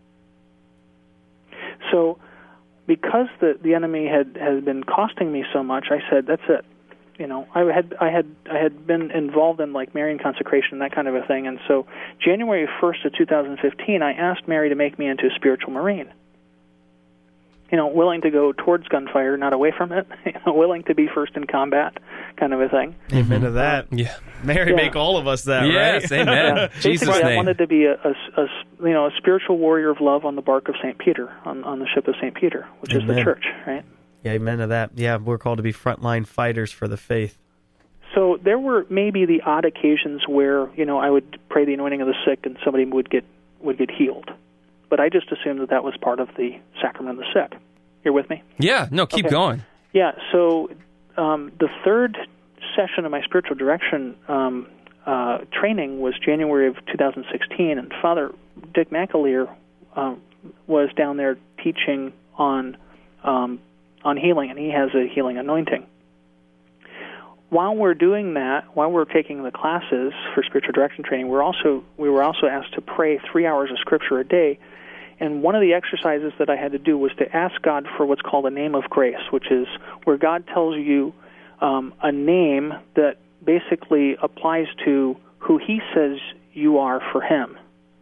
C: So because the enemy had been costing me so much, I said, that's it. I had been involved in like Marian consecration, that kind of a thing, and so January 1st of 2015, I asked Mary to make me into a spiritual Marine. Willing to go towards gunfire, not away from it. Willing to be first in combat, kind of a thing.
B: Amen to that.
A: Yeah,
B: Mary, make all of us that,
A: yes,
B: right?
A: Amen.
C: Yeah.
A: Jesus'
C: Basically,
A: name.
C: I wanted to be a spiritual warrior of love on the bark of St. Peter, on the ship of St. Peter, which
B: Amen.
C: is the church, right?
B: Yeah, amen to that. Yeah, we're called to be frontline fighters for the faith.
C: So there were maybe the odd occasions where I would pray the anointing of the sick and somebody would get healed, but I just assumed that was part of the sacrament of the sick. You're with me?
A: Yeah. No, keep going.
C: Yeah. So the third session of my spiritual direction training was January of 2016, and Father Dick McAleer was down there teaching on healing, and he has a healing anointing. While we're doing that, while we're taking the classes for spiritual direction training, we were also asked to pray 3 hours of Scripture a day. And one of the exercises that I had to do was to ask God for what's called a name of grace, which is where God tells you a name that basically applies to who He says you are for Him.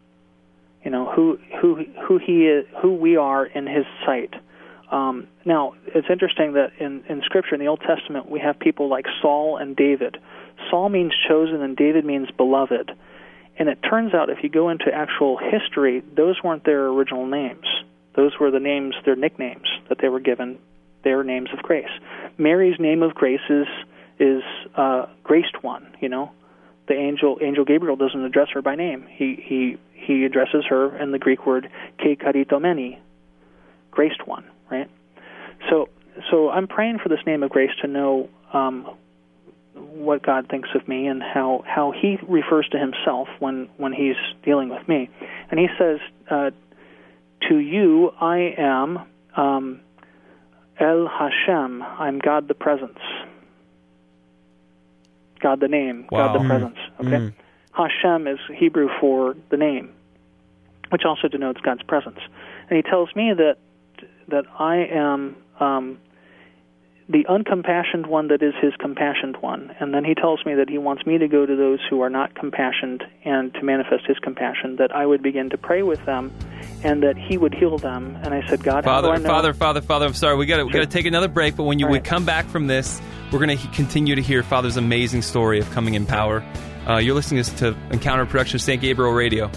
C: Who He is, who we are in His sight. Now, it's interesting that in Scripture, in the Old Testament, we have people like Saul and David. Saul means chosen, and David means beloved. And it turns out, if you go into actual history, those weren't their original names. Those were the names, their nicknames that they were given, their names of grace. Mary's name of grace is graced one. The angel Gabriel doesn't address her by name. He addresses her in the Greek word ke karitomeni, graced one, right? So I'm praying for this name of grace to know what God thinks of me and how He refers to Himself when He's dealing with me. And He says, to you I am El Hashem, I'm God the Presence. God the name,
A: Wow.
C: God the presence. Okay, Hashem is Hebrew for the name, which also denotes God's presence. And He tells me that I am the uncompassioned one that is His compassioned one. And then He tells me that He wants me to go to those who are not compassioned and to manifest His compassion, that I would begin to pray with them and that He would heal them. And I said, God, how do I know?
A: Father, I'm sorry. We got to take another break, but when we
C: right.
A: come back from this, we're going to continue to hear Father's amazing story of coming in power. You're listening to Encounter Production of St. Gabriel Radio.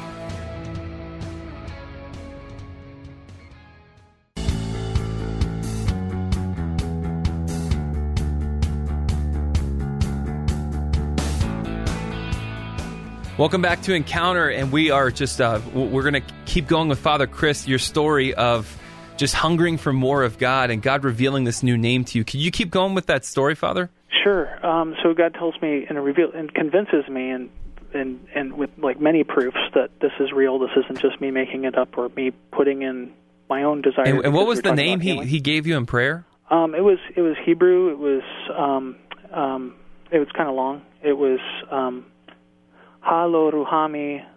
A: Welcome back to Encounter, and we are just, we're going to keep going with Father Chris, your story of just hungering for more of God and God revealing this new name to you. Can you keep going with that story, Father?
C: Sure. So God tells me and convinces me and with like many proofs that this is real, this isn't just me making it up or me putting in my own desire.
A: And what was the name he gave you in prayer?
C: It was Hebrew. It was kind of long. It was Halo Ruhami,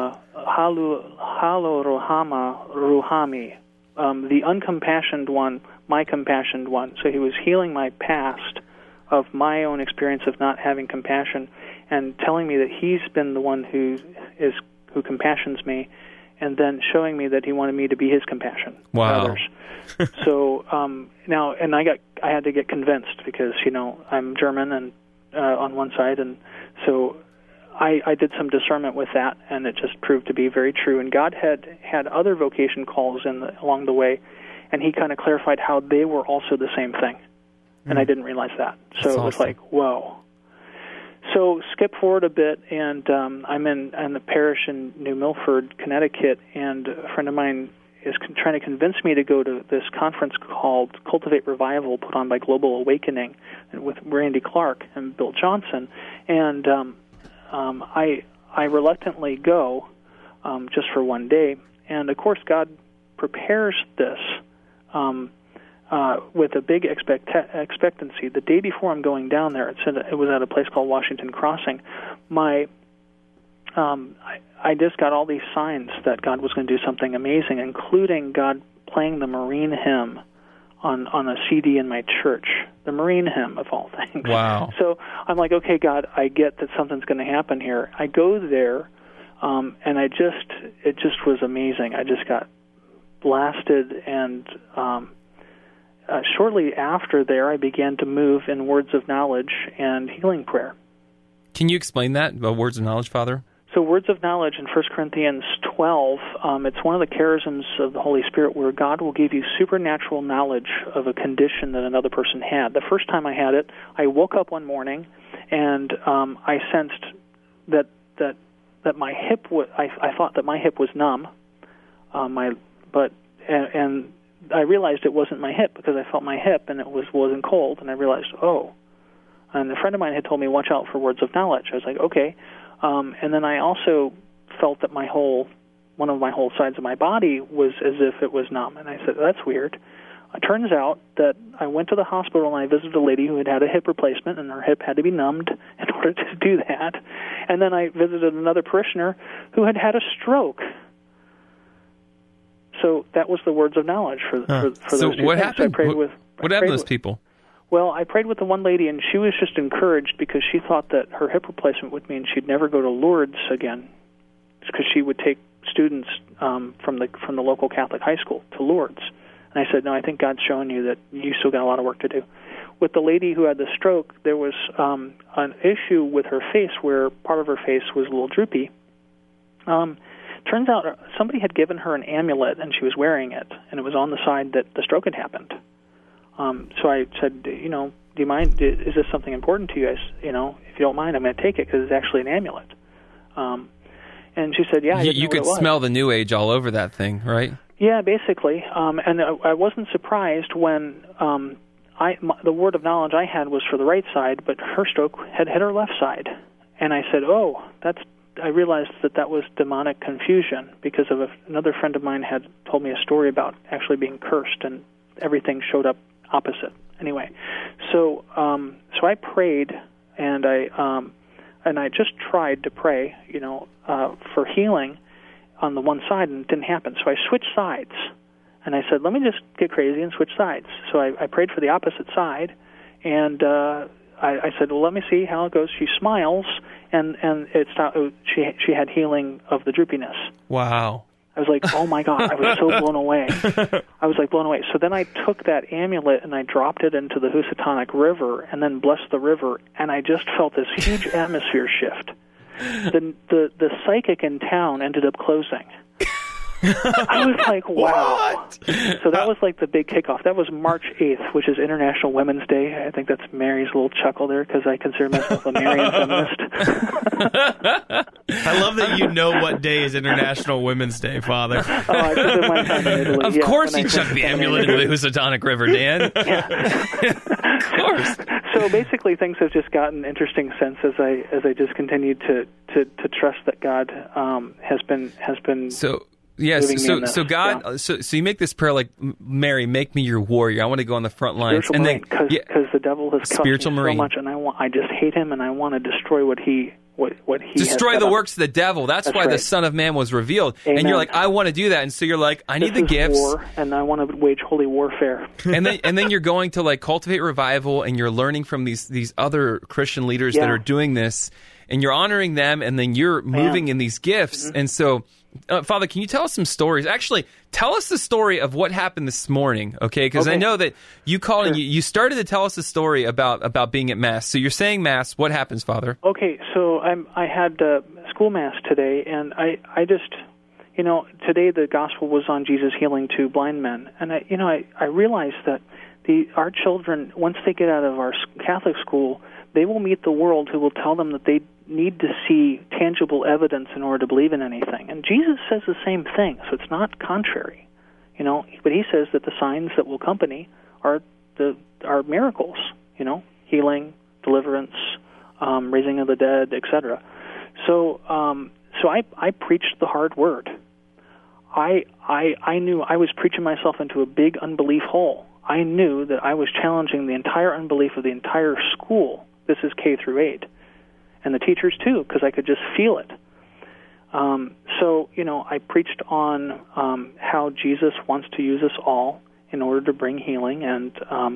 C: Halo Ruhama Ruhami, the uncompassioned one, my compassioned one. So He was healing my past of my own experience of not having compassion, and telling me that He's been the one who compassions me, and then showing me that He wanted me to be His compassion for others. So now, and I had to get convinced because I'm German and on one side, and so I did some discernment with that, and it just proved to be very true. And God had other vocation calls along the way, and He kind of clarified how they were also the same thing, and I didn't realize that. So it was like, whoa. So skip forward a bit, and I'm in the parish in New Milford, Connecticut, and a friend of mine is trying to convince me to go to this conference called Cultivate Revival, put on by Global Awakening with Randy Clark and Bill Johnson, and I reluctantly go just for one day, and of course God prepares this with a big expectancy. The day before I'm going down there, it was at a place called Washington Crossing. I just got all these signs that God was going to do something amazing, including God playing the Marine hymn on a CD in my church, the Marine hymn of all things.
A: Wow.
C: So I'm like, okay, God, I get that something's going to happen here. I go there, and it just was amazing. I just got blasted, and shortly after there, I began to move in words of knowledge and healing prayer.
A: Can you explain that, words of knowledge, Father?
C: So words of knowledge in 1 Corinthians 12, it's one of the charisms of the Holy Spirit where God will give you supernatural knowledge of a condition that another person had. The first time I had it, I woke up one morning and I sensed that my hip I thought that my hip was numb, and I realized it wasn't my hip because I felt my hip and it wasn't cold, and I realized, and a friend of mine had told me, watch out for words of knowledge. I was like, okay. And then I also felt that one of my whole sides of my body was as if it was numb. And I said, that's weird. It turns out that I went to the hospital and I visited a lady who had had a hip replacement, and her hip had to be numbed in order to do that. And then I visited another parishioner who had had a stroke. So that was the words of knowledge for those two
A: So what
C: things.
A: happened? What happened to those people?
C: Well, I prayed with the one lady, and she was just encouraged because she thought that her hip replacement would mean she'd never go to Lourdes again, because she would take students from the local Catholic high school to Lourdes. And I said, no, I think God's showing you that you still got a lot of work to do. With the lady who had the stroke, there was an issue with her face where part of her face was a little droopy. Turns out somebody had given her an amulet, and she was wearing it, and it was on the side that the stroke had happened. So I said, do you mind? Is this something important to you? If you don't mind, I'm going to take it because it's actually an amulet. And she said, yeah.
A: You could smell the New Age all over that thing, right?
C: Yeah, basically. And I wasn't surprised when the word of knowledge I had was for the right side, but her stroke had hit her left side. And I said, I realized that was demonic confusion because of another friend of mine had told me a story about actually being cursed, and everything showed up opposite. Anyway, so I prayed, and I just tried to pray, for healing on the one side, and it didn't happen. So I switched sides, and I said, let me just get crazy and switch sides. So I prayed for the opposite side, and I said, well, let me see how it goes. She smiles, and it stopped. She had healing of the droopiness.
A: Wow.
C: I was like, oh, my God. I was so blown away. So then I took that amulet and I dropped it into the Housatonic River and then blessed the river, and I just felt this huge atmosphere shift. The psychic in town ended up closing. I was like, wow.
A: What?
C: So that was like the big kickoff. That was March 8th, which is International Women's Day. I think that's Mary's little chuckle there because I consider myself a Marian feminist.
B: I love that you know what day is International Women's Day, Father.
C: I spent my time in Italy.
A: Of course you chucked the amulet into the Housatonic River, Dan.
C: Yeah.
A: Of course.
C: So basically things have just gotten interesting since as I just continued to trust that God has been
A: So yes, so God, yeah. So you make this prayer like, Mary, make me your warrior. I want to go on the front lines,
C: spiritual marine, because the devil has cuffed me so much, and I just hate him, and I want to destroy what he
A: destroy the
C: up.
A: Works of the devil. That's why
C: right.
A: The Son of Man was revealed.
C: Amen.
A: And you're like, I want to do that, and so you're like, I need the gifts,
C: war, and I want to wage holy warfare.
A: and then you're going to like cultivate revival, and you're learning from these other Christian leaders that are doing this, and you're honoring them, and then you're moving in these gifts, and so. Father, can you tell us some stories? Actually, tell us the story of what happened this morning, okay? Because I know that you called and you started to tell us a story about being at Mass. So you're saying Mass. What happens, Father?
C: Okay, so I had school Mass today, and I just, today the gospel was on Jesus healing two blind men. And, I realized that our children, once they get out of our Catholic school, they will meet the world who will tell them that they need to see tangible evidence in order to believe in anything. And Jesus says the same thing, so it's not contrary, But he says that the signs that will accompany are miracles, healing, deliverance, raising of the dead, etc. So I preached the hard word. I knew I was preaching myself into a big unbelief hole. I knew that I was challenging the entire unbelief of the entire school. This is K through 8. And the teachers, too, because I could just feel it. So, I preached on how Jesus wants to use us all in order to bring healing. And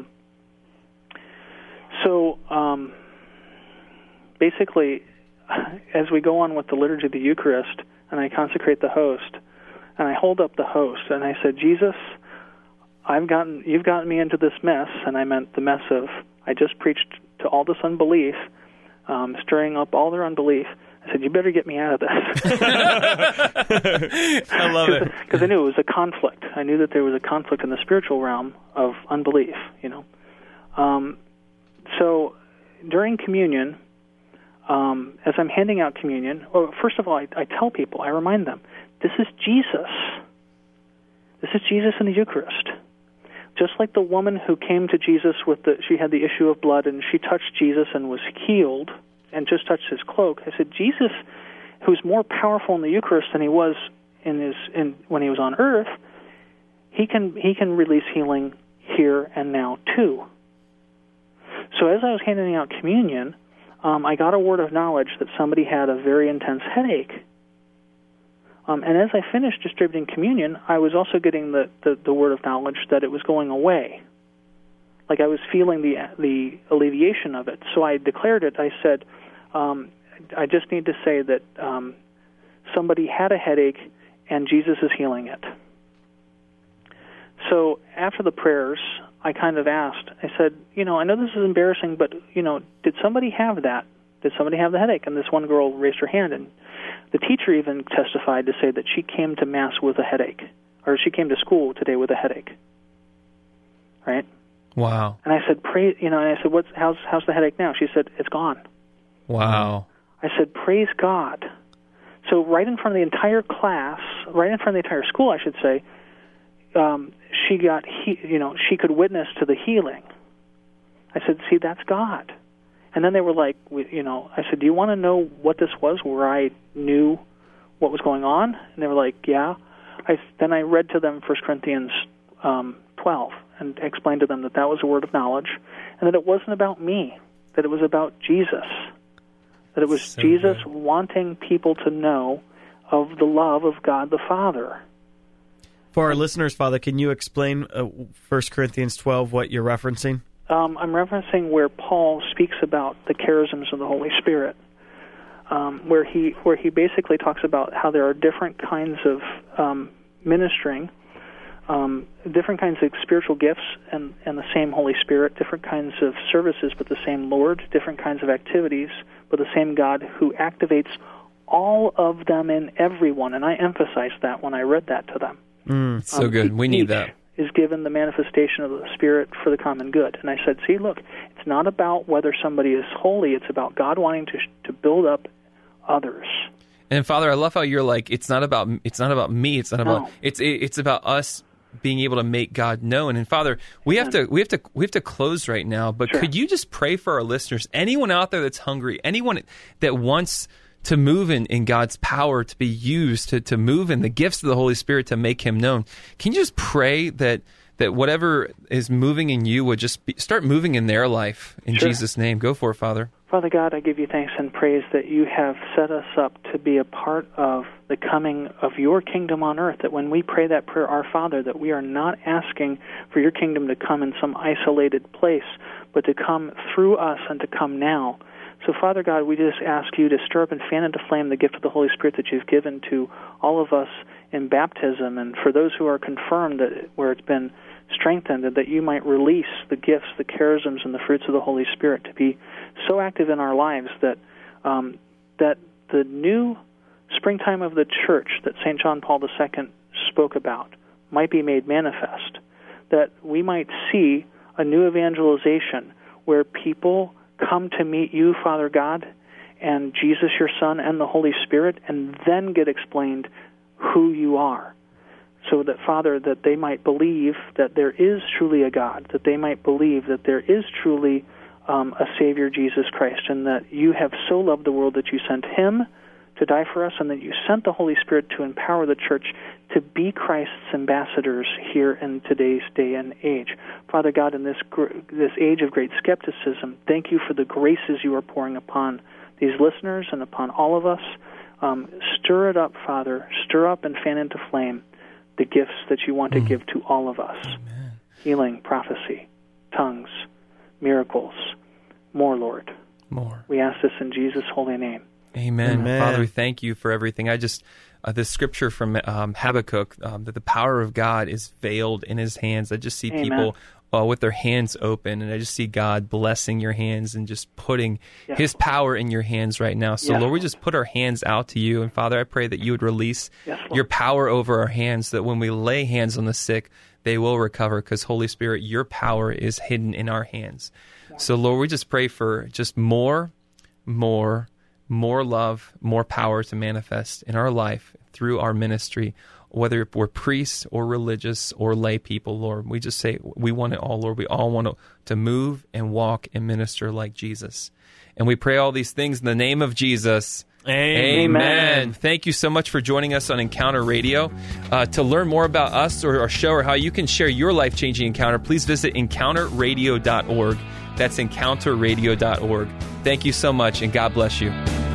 C: basically, as we go on with the liturgy of the Eucharist, and I consecrate the host, and I hold up the host, and I said, Jesus, you've gotten me into this mess, and I meant the mess of, I just preached to all this unbelief, stirring up all their unbelief. I said, you better get me out of this.
B: I love it.
C: Because I knew it was a conflict. I knew that there was a conflict in the spiritual realm of unbelief, So during communion, as I'm handing out communion, first of all, I tell people, I remind them, this is Jesus. This is Jesus in the Eucharist. Just like the woman who came to Jesus she had the issue of blood, and she touched Jesus and was healed, and just touched his cloak. I said, Jesus, who's more powerful in the Eucharist than he was when he was on earth, he can release healing here and now too. So as I was handing out communion, I got a word of knowledge that somebody had a very intense headache. And as I finished distributing communion, I was also getting the word of knowledge that it was going away. Like I was feeling the alleviation of it. So I declared it. I said, I just need to say that somebody had a headache and Jesus is healing it. So after the prayers, I kind of asked, I said, I know this is embarrassing, but, did somebody have that Did somebody have the headache? And this one girl raised her hand, and the teacher even testified to say that she came to Mass with a headache, or she came to school today with a headache. Right?
A: Wow.
C: And I said, "Praise," and I said, how's the headache now? She said, "It's gone."
A: Wow.
C: I said, "Praise God." So right in front of the entire class, right in front of the entire school, I should say, she could witness to the healing. I said, "See, that's God." And then they were like, I said, "Do you want to know what this was, where I knew what was going on?" And they were like, "Yeah." Then I read to them 1 Corinthians 12 and explained to them that was a word of knowledge, and that it wasn't about me, that it was about Jesus, that it was
A: so
C: Jesus
A: good.
C: wanting people to know of the love of God the Father.
B: For our listeners, Father, can you explain 1 Corinthians 12, what you're referencing?
C: I'm referencing where Paul speaks about the charisms of the Holy Spirit, where he basically talks about how there are different kinds of ministering, different kinds of spiritual gifts and the same Holy Spirit, different kinds of services but the same Lord, different kinds of activities but the same God who activates all of them in everyone. And I emphasized that when I read that to them.
A: So good. We need that.
C: Is given the manifestation of the Spirit for the common good. And I said, see, look, it's not about whether somebody is holy, it's about God wanting to build up others.
A: And Father, I love how you're like, it's not about me, it's not about it's about us being able to make God known. And Father, we have to close right now, but
C: Sure.
A: Could you just pray for our listeners, anyone out there that's hungry, anyone that wants to move in God's power, to be used, to move in the gifts of the Holy Spirit to make Him known. Can you just pray that whatever is moving in you would just start moving in their life? In
C: Sure.
A: Jesus' name. Go for it, Father.
C: Father God, I give you thanks and praise that you have set us up to be a part of the coming of your kingdom on earth, that when we pray that prayer, Our Father, that we are not asking for your kingdom to come in some isolated place, but to come through us and to come now. So, Father God, we just ask you to stir up and fan into flame the gift of the Holy Spirit that you've given to all of us in baptism, and for those who are confirmed, that where it's been strengthened, and that you might release the gifts, the charisms, and the fruits of the Holy Spirit to be so active in our lives that that the new springtime of the church that St. John Paul II spoke about might be made manifest, that we might see a new evangelization where people come to meet you, Father God, and Jesus, your Son, and the Holy Spirit, and then get explained who you are. So that, Father, that they might believe that there is truly a God, that they might believe that there is truly a Savior, Jesus Christ, and that you have so loved the world that you sent Him to die for us, and that you sent the Holy Spirit to empower the church to be Christ's ambassadors here in today's day and age. Father God, in this age of great skepticism, thank you for the graces you are pouring upon these listeners and upon all of us. Stir it up, Father. Stir up and fan into flame the gifts that you want to give to all of us.
A: Amen.
C: Healing, prophecy, tongues, miracles, more, Lord.
A: More.
C: We ask this in Jesus' holy name.
A: Amen.
B: Amen.
A: Father, we thank you for everything. I just, this scripture from Habakkuk, that the power of God is veiled in His hands. I just see
C: Amen.
A: people with their hands open, and I just see God blessing your hands and just putting
C: Yes,
A: His
C: Lord.
A: power in your hands right now. So,
C: Yes,
A: Lord, we
C: Lord.
A: just put our hands out to you. And Father, I pray that you would release
C: Yes, Lord.
A: your power over our hands, that when we lay hands on the sick, they will recover, because, Holy Spirit, your power is hidden in our hands. So, Lord, we just pray for just more love, more power to manifest in our life through our ministry, whether we're priests or religious or lay people, Lord. We just say we want it all, Lord. We all want to move and walk and minister like Jesus. And we pray all these things in the name of Jesus. Amen. Thank you so much for joining us on Encounter Radio. To learn more about us or our show, or how you can share your life-changing encounter, please visit encounterradio.org. That's encounterradio.org. Thank you so much, and God bless you.